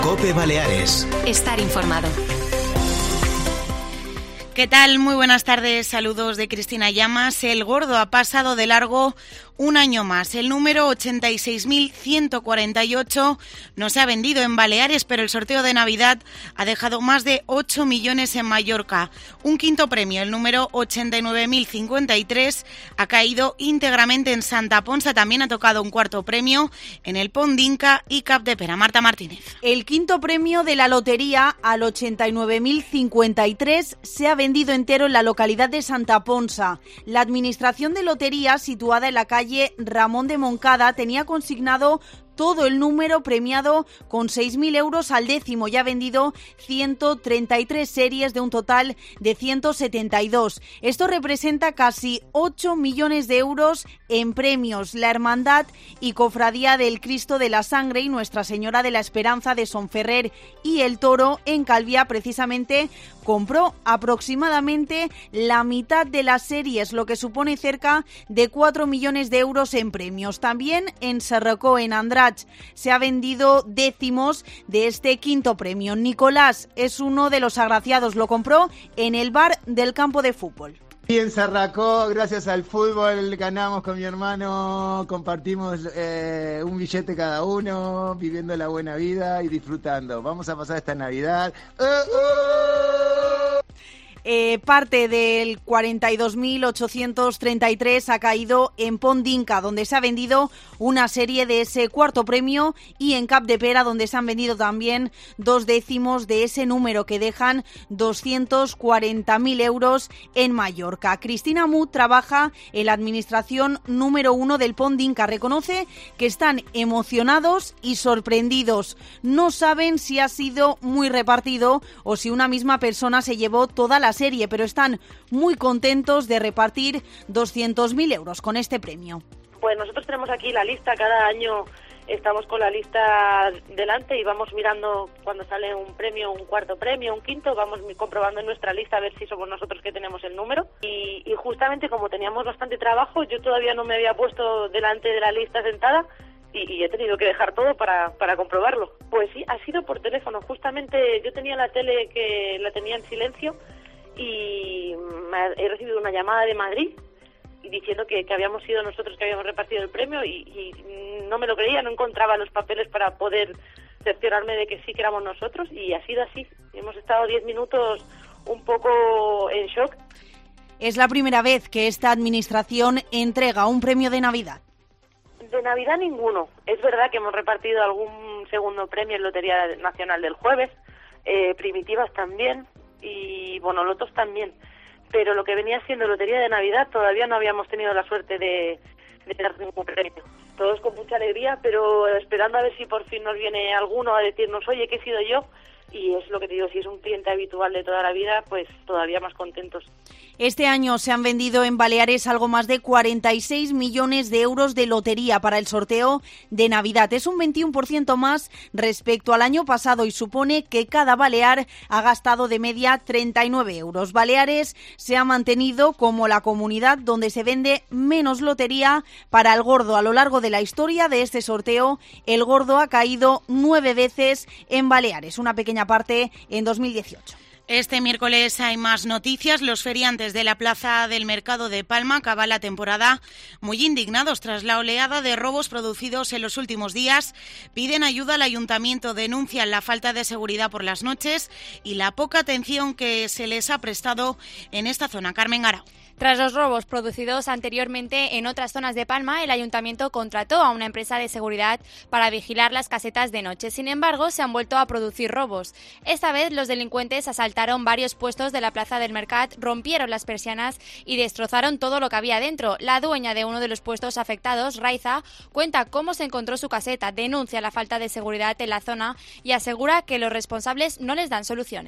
COPE Baleares. Estar informado. ¿Qué tal? Muy buenas tardes, saludos de Cristina Llamas. El gordo ha pasado de largo un año más. El número 86.148 no se ha vendido en Baleares, pero el sorteo de Navidad ha dejado más de 8 millones en Mallorca. Un quinto premio, el número 89.053, ha caído íntegramente en Santa Ponsa. También ha tocado un cuarto premio en el Pont d'Inca y Capdepera. Marta Martínez. El quinto premio de la lotería al 89.053 se ha vendido entero en la localidad de Santa Ponsa. La administración de lotería, situada en la calle Ramón de Moncada, tenía consignado todo el número premiado con 6.000 euros al décimo y ha vendido 133 series de un total de 172. Esto representa casi 8 millones de euros en premios. La Hermandad y Cofradía del Cristo de la Sangre y Nuestra Señora de la Esperanza de Sonferrer y el Toro en Calviá precisamente compró aproximadamente la mitad de las series, lo que supone cerca de 4 millones de euros en premios. También en Serracó, en Andratx, se ha vendido décimos de este quinto premio. Nicolás es uno de los agraciados, lo compró en el bar del campo de fútbol. Y en Serracó, gracias al fútbol, ganamos con mi hermano, compartimos un billete cada uno, viviendo la buena vida y disfrutando. Vamos a pasar esta Navidad. Parte del 42.833 ha caído en Pont d'Inca, donde se ha vendido una serie de ese cuarto premio, y en Capdepera, donde se han vendido también 2 décimos de ese número, que dejan 240.000 euros en Mallorca. Cristina Mut trabaja en la administración número 1 del Pont d'Inca. Reconoce que están emocionados y sorprendidos. No saben si ha sido muy repartido o si una misma persona se llevó toda la serie, pero están muy contentos de repartir 200.000 euros con este premio. Pues nosotros tenemos aquí la lista, cada año estamos con la lista delante y vamos mirando cuando sale un premio, un cuarto premio, un quinto, vamos comprobando en nuestra lista a ver si somos nosotros que tenemos el número, y justamente como teníamos bastante trabajo, yo todavía no me había puesto delante de la lista sentada y he tenido que dejar todo para comprobarlo. Pues sí, ha sido por teléfono. Justamente yo tenía la tele que la tenía en silencio y he recibido una llamada de Madrid diciendo que habíamos sido nosotros que habíamos repartido el premio y no me lo creía, no encontraba los papeles para poder cerciorarme de que sí que éramos nosotros, y ha sido así. Hemos estado 10 minutos un poco en shock. Es la primera vez que esta administración entrega un premio de Navidad. De Navidad ninguno. Es verdad que hemos repartido algún segundo premio en Lotería Nacional del jueves, primitivas también, y lotos también, pero lo que venía siendo Lotería de Navidad todavía no habíamos tenido la suerte de tener ningún premio. Todos con mucha alegría, pero esperando a ver si por fin nos viene alguno a decirnos, oye, que he sido yo, y es lo que te digo, si es un cliente habitual de toda la vida, pues todavía más contentos. Este año se han vendido en Baleares algo más de 46 millones de euros de lotería para el sorteo de Navidad. Es un 21% más respecto al año pasado y supone que cada balear ha gastado de media 39 euros. Baleares se ha mantenido como la comunidad donde se vende menos lotería para el gordo. A lo largo de la historia de este sorteo, el gordo ha caído 9 veces en Baleares, una pequeña parte en 2018. Este miércoles hay más noticias. Los feriantes de la Plaza del Mercado de Palma acaban la temporada muy indignados tras la oleada de robos producidos en los últimos días. Piden ayuda al ayuntamiento, denuncian la falta de seguridad por las noches y la poca atención que se les ha prestado en esta zona. Carmen Garau. Tras los robos producidos anteriormente en otras zonas de Palma, el ayuntamiento contrató a una empresa de seguridad para vigilar las casetas de noche. Sin embargo, se han vuelto a producir robos. Esta vez los delincuentes asaltaron varios puestos de la Plaza del Mercat, rompieron las persianas y destrozaron todo lo que había dentro. La dueña de uno de los puestos afectados, Raiza, cuenta cómo se encontró su caseta, denuncia la falta de seguridad en la zona y asegura que los responsables no les dan soluciones.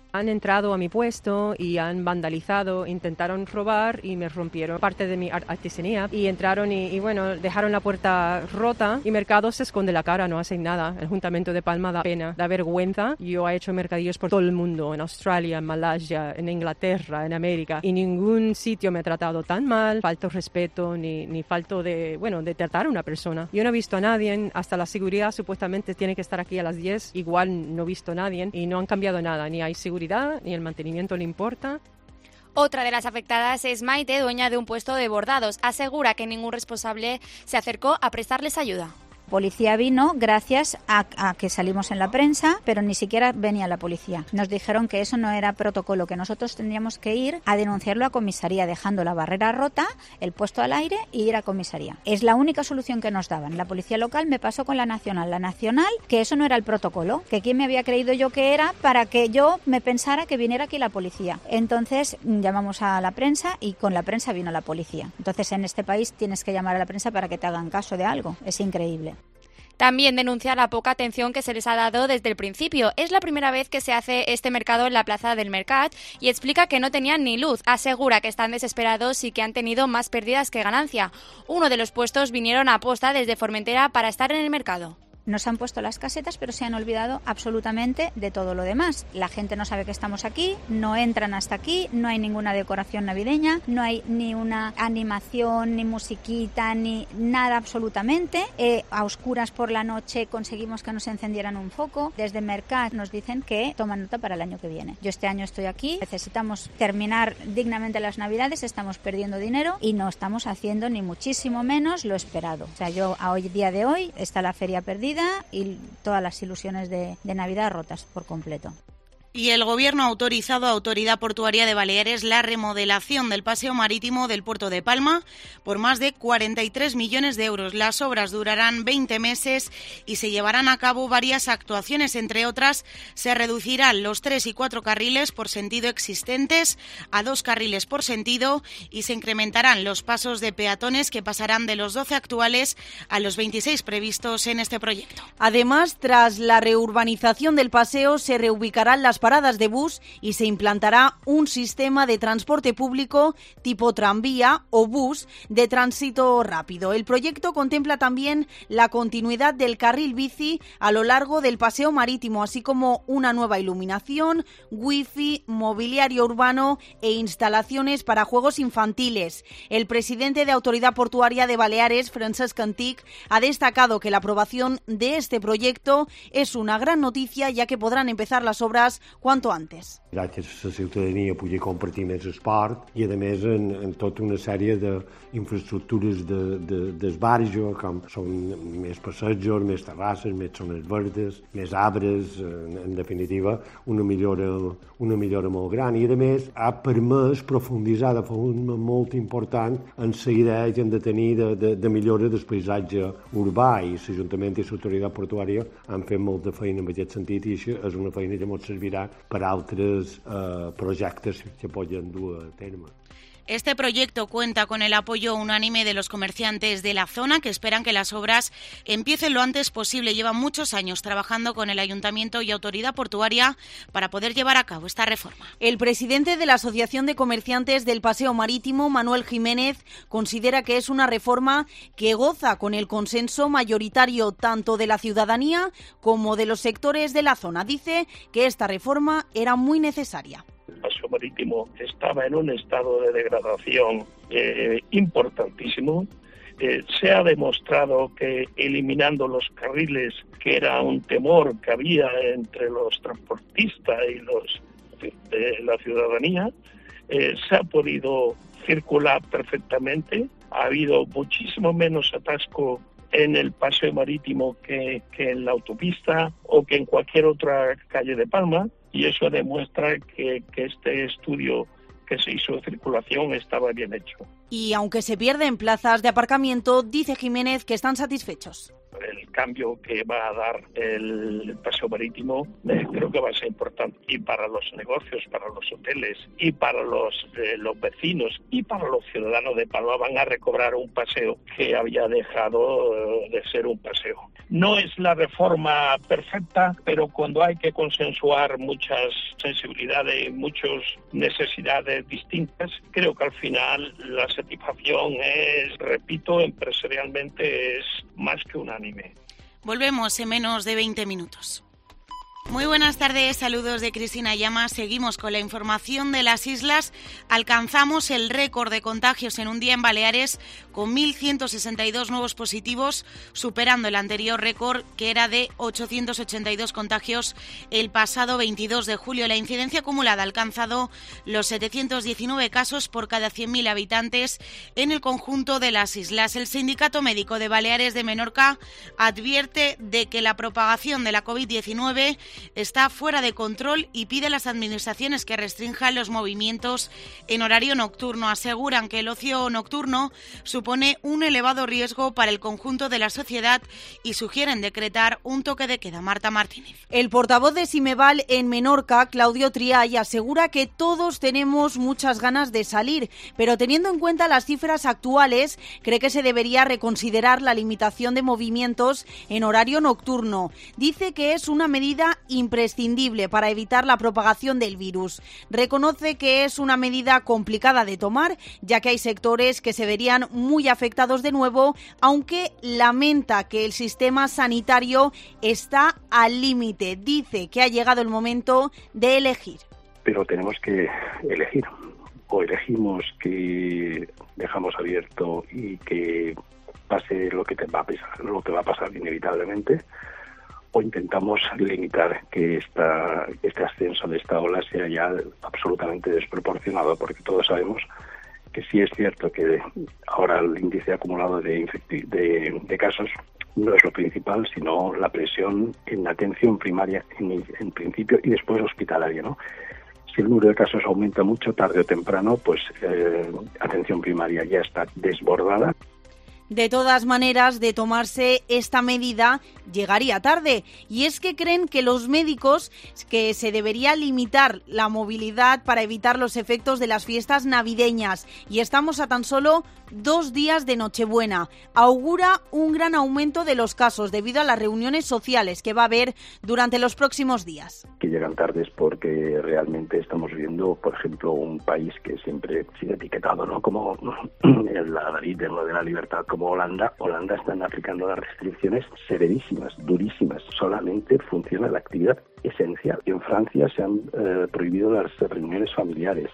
Han entrado a mi puesto y han vandalizado, intentaron robar y me rompieron parte de mi artesanía y entraron y bueno, dejaron la puerta rota y Mercado se esconde la cara, no hacen nada. El Ayuntamiento de Palma da pena, da vergüenza. Yo he hecho mercadillos por todo el mundo, en Australia, en Malasia, en Inglaterra, en América, y ningún sitio me ha tratado tan mal, falto respeto ni falto de tratar a una persona. Yo no he visto a nadie, hasta la seguridad supuestamente tiene que estar aquí a las 10, igual no he visto a nadie y no han cambiado nada, ni hay seguridad ni el mantenimiento le importa. Otra de las afectadas es Maite, dueña de un puesto de bordados. Asegura que ningún responsable se acercó a prestarles ayuda. Policía vino gracias a que salimos en la prensa, pero ni siquiera venía la policía. Nos dijeron que eso no era protocolo, que nosotros tendríamos que ir a denunciarlo a comisaría, dejando la barrera rota, el puesto al aire y ir a comisaría. Es la única solución que nos daban. La policía local me pasó con la nacional. La nacional, que eso no era el protocolo, que quién me había creído yo que era para que yo me pensara que viniera aquí la policía. Entonces llamamos a la prensa y con la prensa vino la policía. Entonces en este país tienes que llamar a la prensa para que te hagan caso de algo. Es increíble. También denuncia la poca atención que se les ha dado desde el principio. Es la primera vez que se hace este mercado en la Plaza del Mercat y explica que no tenían ni luz. Asegura que están desesperados y que han tenido más pérdidas que ganancia. Uno de los puestos vinieron a posta desde Formentera para estar en el mercado. Nos han puesto las casetas, pero se han olvidado absolutamente de todo lo demás. La gente no sabe que estamos aquí, no entran hasta aquí, no hay ninguna decoración navideña, no hay ni una animación, ni musiquita, ni nada absolutamente. A oscuras por la noche conseguimos que nos encendieran un foco. Desde Mercat nos dicen que toman nota para el año que viene. Yo este año estoy aquí, necesitamos terminar dignamente las Navidades, estamos perdiendo dinero y no estamos haciendo ni muchísimo menos lo esperado. O sea, día de hoy está la feria perdida y todas las ilusiones de Navidad rotas por completo. Y el Gobierno ha autorizado a Autoridad Portuaria de Baleares la remodelación del paseo marítimo del puerto de Palma por más de 43 millones de euros. Las obras durarán 20 meses y se llevarán a cabo varias actuaciones. Entre otras, se reducirán los 3 y 4 carriles por sentido existentes a 2 carriles por sentido y se incrementarán los pasos de peatones que pasarán de los 12 actuales a los 26 previstos en este proyecto. Además, tras la reurbanización del paseo, se reubicarán las paradas de bus y se implantará un sistema de transporte público tipo tranvía o bus de tránsito rápido. El proyecto contempla también la continuidad del carril bici a lo largo del paseo marítimo, así como una nueva iluminación, wifi, mobiliario urbano e instalaciones para juegos infantiles. El presidente de Autoridad Portuaria de Baleares, Francesc Antic, ha destacado que la aprobación de este proyecto es una gran noticia, ya que podrán empezar las obras quanto antes. Gràcies a la ciutadania pugui compartir més esport i a més en tota una sèrie d'infraestructures d'esbarjo com són més passejos, més terrasses, més zones verdes, més arbres, en definitiva una millora molt gran i a més ha permès profunditzar de forma molt important en la idea que hem de tenir de millora del paisatge urbà i l'Ajuntament i l'Autoritat Portuària han fet molta feina en aquest sentit i això és una feina que ens servirà per altres proyectos que pueden dur a terme. Este proyecto cuenta con el apoyo unánime de los comerciantes de la zona que esperan que las obras empiecen lo antes posible. Llevan muchos años trabajando con el Ayuntamiento y Autoridad Portuaria para poder llevar a cabo esta reforma. El presidente de la Asociación de Comerciantes del Paseo Marítimo, Manuel Jiménez, considera que es una reforma que goza con el consenso mayoritario tanto de la ciudadanía como de los sectores de la zona. Dice que esta reforma era muy necesaria. El paseo marítimo estaba en un estado de degradación importantísimo. Se ha demostrado que eliminando los carriles, que era un temor que había entre los transportistas y la ciudadanía, se ha podido circular perfectamente. Ha habido muchísimo menos atasco en el paseo marítimo que en la autopista o que en cualquier otra calle de Palma. Y eso demuestra que este estudio que se hizo de circulación estaba bien hecho. Y aunque se pierden plazas de aparcamiento, dice Jiménez que están satisfechos. el cambio que va a dar el paseo marítimo creo que va a ser importante, y para los negocios, para los hoteles, y para los vecinos, y para los ciudadanos de Palma. Van a recobrar un paseo que había dejado de ser un paseo. No es la reforma perfecta, pero cuando hay que consensuar muchas sensibilidades, muchas necesidades distintas, creo que al final la satisfacción es, repito, empresarialmente es más que unánime. Volvemos en menos de 20 minutos. Muy buenas tardes, saludos de Cristina Llamas. Seguimos con la información de las islas. Alcanzamos el récord de contagios en un día en Baleares con 1.162 nuevos positivos, superando el anterior récord que era de 882 contagios el pasado 22 de julio. La incidencia acumulada ha alcanzado los 719 casos por cada 100.000 habitantes en el conjunto de las islas. El Sindicato Médico de Baleares de Menorca advierte de que la propagación de la COVID-19 está fuera de control y pide a las administraciones que restrinjan los movimientos en horario nocturno. Aseguran que el ocio nocturno supone un elevado riesgo para el conjunto de la sociedad y sugieren decretar un toque de queda. Marta Martínez. El portavoz de Simeval en Menorca, Claudio Triay, asegura que todos tenemos muchas ganas de salir, pero teniendo en cuenta las cifras actuales, cree que se debería reconsiderar la limitación de movimientos en horario nocturno. Dice que es una medida imprescindible para evitar la propagación del virus. Reconoce que es una medida complicada de tomar, ya que hay sectores que se verían muy afectados de nuevo, aunque lamenta que el sistema sanitario está al límite. Dice que ha llegado el momento de elegir. Pero tenemos que elegir. O elegimos que dejamos abierto y que pase lo que va a pasar inevitablemente, o intentamos limitar que este ascenso de esta ola sea ya absolutamente desproporcionado, porque todos sabemos que sí es cierto que ahora el índice acumulado de casos no es lo principal, sino la presión en la atención primaria en principio y después hospitalaria, ¿no? Si el número de casos aumenta mucho, tarde o temprano, pues atención primaria ya está desbordada. De todas maneras, de tomarse esta medida, llegaría tarde. Y es que creen que los médicos que se debería limitar la movilidad para evitar los efectos de las fiestas navideñas. Y estamos a tan solo 2 días de Nochebuena. Augura un gran aumento de los casos debido a las reuniones sociales que va a haber durante los próximos días. Que llegan tardes porque realmente estamos viendo, por ejemplo, un país que siempre sigue etiquetado, ¿no?, como la nariz de la libertad, como Holanda. Holanda están aplicando las restricciones severísimas, durísimas. Solamente funciona la actividad esencial. En Francia se han prohibido las reuniones familiares.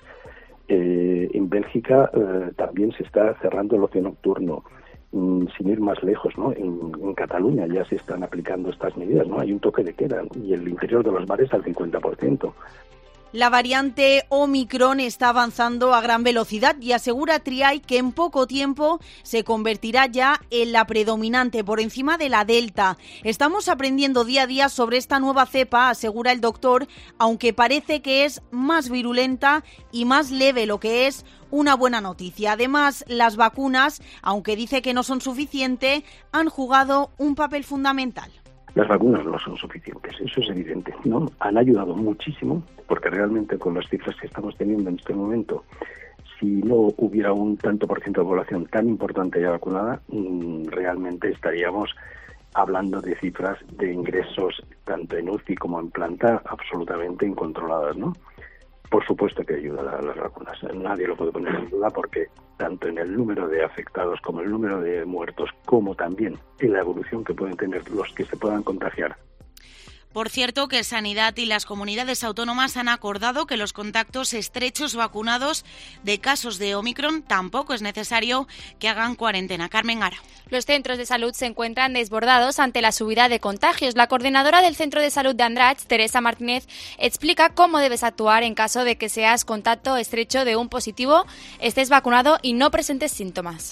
En Bélgica también se está cerrando el ocio nocturno. Sin ir más lejos, ¿no? En Cataluña ya se están aplicando estas medidas, ¿no? Hay un toque de queda y el interior de los bares al 50%. La variante Omicron está avanzando a gran velocidad y asegura Triay que en poco tiempo se convertirá ya en la predominante por encima de la Delta. Estamos aprendiendo día a día sobre esta nueva cepa, asegura el doctor, aunque parece que es más virulenta y más leve, lo que es una buena noticia. Además, las vacunas, aunque dice que no son suficientes, han jugado un papel fundamental. Las vacunas no son suficientes, eso es evidente, ¿no? Han ayudado muchísimo, porque realmente con las cifras que estamos teniendo en este momento, si no hubiera un tanto por ciento de población tan importante ya vacunada, realmente estaríamos hablando de cifras de ingresos tanto en UCI como en planta absolutamente incontroladas, ¿no? Por supuesto que ayuda las vacunas, nadie lo puede poner en duda, porque tanto en el número de afectados como el número de muertos, como también en la evolución que pueden tener los que se puedan contagiar. Por cierto, que Sanidad y las comunidades autónomas han acordado que los contactos estrechos vacunados de casos de Omicron tampoco es necesario que hagan cuarentena. Carmen Gara. Los centros de salud se encuentran desbordados ante la subida de contagios. La coordinadora del Centro de Salud de Andratx, Teresa Martínez, explica cómo debes actuar en caso de que seas contacto estrecho de un positivo, estés vacunado y no presentes síntomas.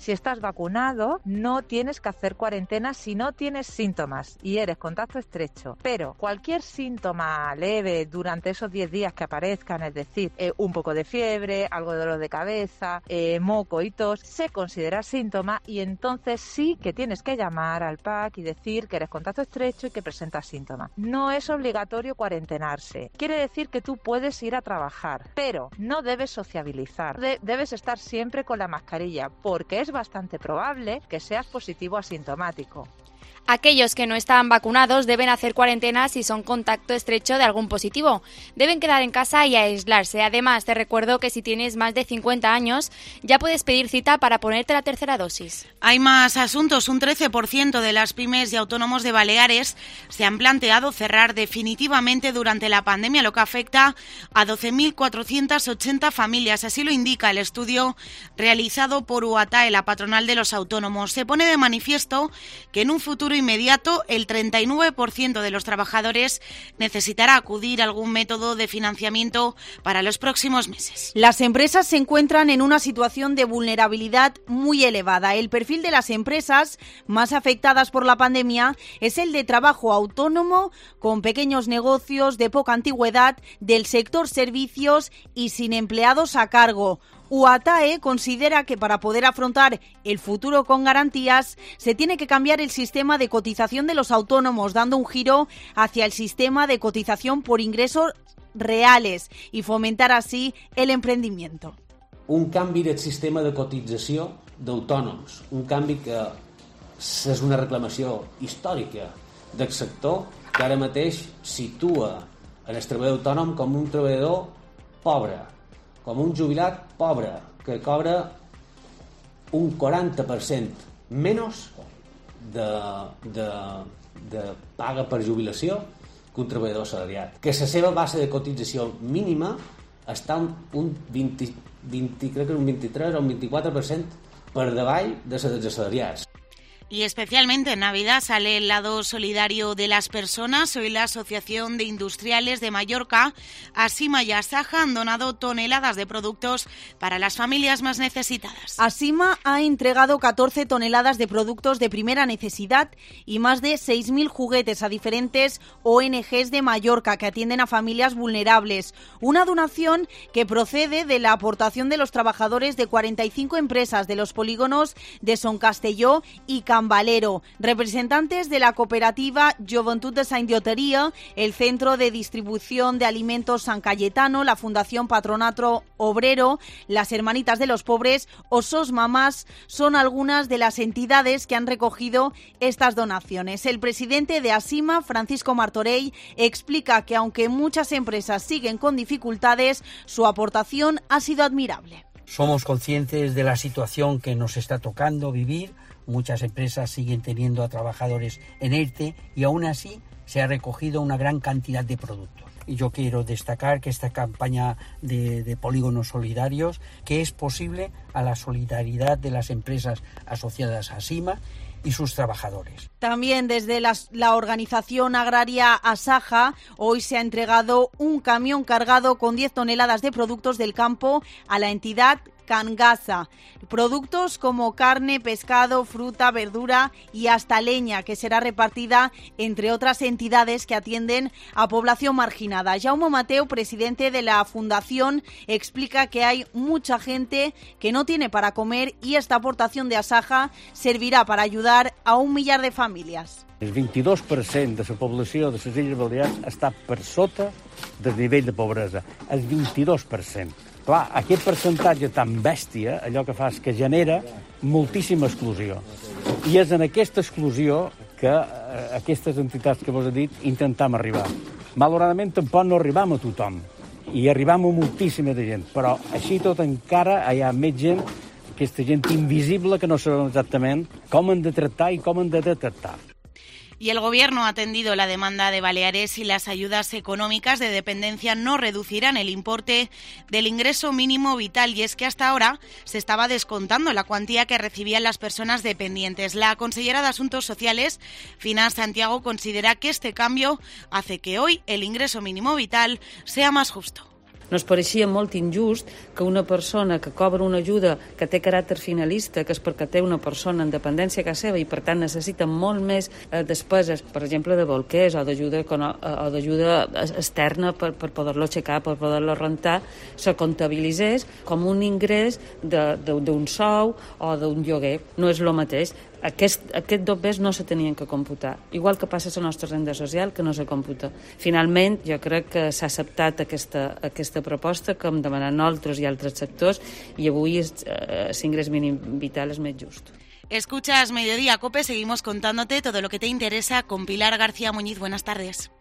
Si estás vacunado, no tienes que hacer cuarentena si no tienes síntomas y eres contacto estrecho. Pero cualquier síntoma leve durante esos 10 días que aparezcan, es decir, un poco de fiebre, algo de dolor de cabeza, moco y tos, se considera síntoma y entonces sí que tienes que llamar al PAC y decir que eres contacto estrecho y que presentas síntomas. No es obligatorio cuarentenarse. Quiere decir que tú puedes ir a trabajar, pero no debes sociabilizar. Debes estar siempre con la mascarilla porque es bastante probable que seas positivo asintomático. Aquellos que no están vacunados deben hacer cuarentena si son contacto estrecho de algún positivo. Deben quedar en casa y aislarse. Además, te recuerdo que si tienes más de 50 años, ya puedes pedir cita para ponerte la tercera dosis. Hay más asuntos. Un 13% de las pymes y autónomos de Baleares se han planteado cerrar definitivamente durante la pandemia, lo que afecta a 12.480 familias. Así lo indica el estudio realizado por UATAE, la patronal de los autónomos. Se pone de manifiesto que en un futuro inmediato el 39% de los trabajadores necesitará acudir a algún método de financiamiento para los próximos meses. Las empresas se encuentran en una situación de vulnerabilidad muy elevada. El perfil de las empresas más afectadas por la pandemia es el de trabajo autónomo, con pequeños negocios de poca antigüedad, del sector servicios y sin empleados a cargo. UATAE considera que para poder afrontar el futuro con garantías se tiene que cambiar el sistema de cotización de los autónomos, dando un giro hacia el sistema de cotización por ingresos reales y fomentar así el emprendimiento. Un canvi del sistema de cotització d'autònoms, un canvi que és una reclamació històrica del sector que ara mateix situa el treballador autònom com un treballador pobre, com un jubilat pobre, que cobra un 40% menys de paga per jubilació que un treballador assalariat. Que la seva base de cotització mínima està un 23 o un 24% per davall de les dels assalariats. Y especialmente en Navidad sale el lado solidario de las personas. Hoy la Asociación de Industriales de Mallorca, Asima y Asaja han donado toneladas de productos para las familias más necesitadas. Asima ha entregado 14 toneladas de productos de primera necesidad y más de 6.000 juguetes a diferentes ONGs de Mallorca que atienden a familias vulnerables. Una donación que procede de la aportación de los trabajadores de 45 empresas de los polígonos de Son Castelló y Valero, representantes de la cooperativa Joventut de Sant Dioteria, el Centro de Distribución de Alimentos San Cayetano, la Fundación Patronato Obrero, las Hermanitas de los Pobres o SOS Mamás son algunas de las entidades que han recogido estas donaciones. El presidente de Asima, Francisco Martorell, explica que aunque muchas empresas siguen con dificultades, su aportación ha sido admirable. Somos conscientes de la situación que nos está tocando vivir. Muchas empresas siguen teniendo a trabajadores en ERTE y aún así se ha recogido una gran cantidad de productos. Y yo quiero destacar que esta campaña de polígonos solidarios, que es posible a la solidaridad de las empresas asociadas a Asima y sus trabajadores. También desde la organización agraria Asaja, hoy se ha entregado un camión cargado con 10 toneladas de productos del campo a la entidad Cangasa. Productos como carne, pescado, fruta, verdura y hasta leña, que será repartida entre otras entidades que atienden a población marginada. Jaume Mateu, presidente de la Fundación, explica que hay mucha gente que no tiene para comer y esta aportación de Asaja servirá para ayudar a 1 millar de famílies. El 22% de la població de les Illes Balears està per sota del nivell de pobresa. El 22%. Clar, aquest percentatge tan bèstia, allò que fa és que genera moltíssima exclusió. I és en aquesta exclusió que aquestes entitats que vos he dit intentem arribar. Malauradament tampoc no arribam a tothom i arribam a moltíssima de gent, però així tot encara hi ha més gent, aquesta gent invisible que no sabem exactament com han de tractar i com han de detectar. Y el Gobierno ha atendido la demanda de Baleares y las ayudas económicas de dependencia no reducirán el importe del ingreso mínimo vital. Y es que hasta ahora se estaba descontando la cuantía que recibían las personas dependientes. La consellera de Asuntos Sociales, Fina Santiago, considera que este cambio hace que hoy el ingreso mínimo vital sea más justo. Nos pareixia molt injust que una persona que cobra una ajuda que té caràcter finalista, que és perquè té una persona en dependència a casa seva i per tant necessita molt més despeses, per exemple de bolquers o d'ajuda externa per poder-lo aixecar, per poder-lo rentar, se comptabilitzés com un ingrés d'un sou o d'un lloguer. No és el mateix. Aquest dobbers no se tenien que computar, igual que passa a la nostra renda social, que no se computa. Finalment, jo crec que s'ha acceptat aquesta proposta que hem demanat nosaltres i altres sectors i avui l'ingrés mínim vital és més just. Escuchas Mediodía Cope, seguimos contándote todo lo que te interesa con Pilar García Muñiz. Buenas tardes.